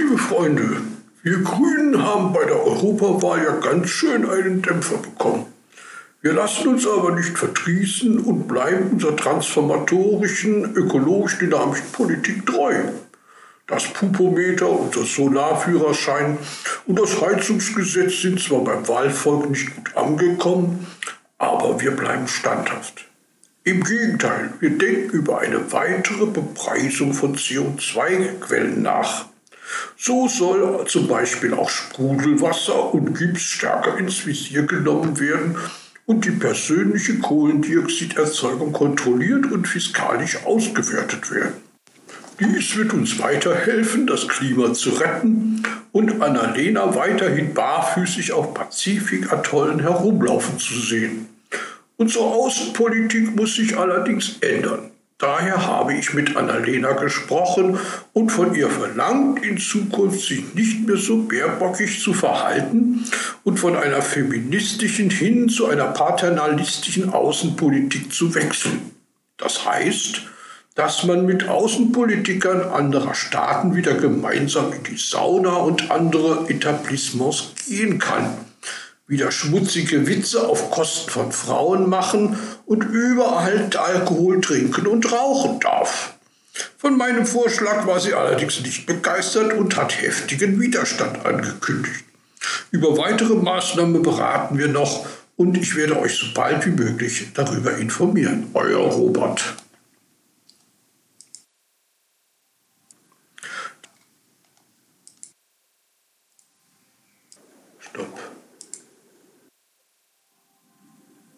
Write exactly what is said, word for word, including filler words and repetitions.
Liebe Freunde, wir Grünen haben bei der Europawahl ja ganz schön einen Dämpfer bekommen. Wir lassen uns aber nicht verdrießen und bleiben unserer transformatorischen, ökologisch dynamischen Politik treu. Das Pupometer und der Solarführerschein und das Heizungsgesetz sind zwar beim Wahlvolk nicht gut angekommen, aber wir bleiben standhaft. Im Gegenteil, wir denken über eine weitere Bepreisung von C O zwei Quellen nach. So soll zum Beispiel auch Sprudelwasser und Gips stärker ins Visier genommen werden und die persönliche Kohlendioxiderzeugung kontrolliert und fiskalisch ausgewertet werden. Dies wird uns weiterhelfen, das Klima zu retten und Annalena weiterhin barfüßig auf Pazifikatollen herumlaufen zu sehen. Unsere Außenpolitik muss sich allerdings ändern. Daher habe ich mit Annalena gesprochen und von ihr verlangt, in Zukunft sich nicht mehr so bärbockig zu verhalten und von einer feministischen hin zu einer paternalistischen Außenpolitik zu wechseln. Das heißt, dass man mit Außenpolitikern anderer Staaten wieder gemeinsam in die Sauna und andere Etablissements gehen kann, wieder schmutzige Witze auf Kosten von Frauen machen und überall Alkohol trinken und rauchen darf. Von meinem Vorschlag war sie allerdings nicht begeistert und hat heftigen Widerstand angekündigt. Über weitere Maßnahmen beraten wir noch und ich werde euch so bald wie möglich darüber informieren. Euer Robert.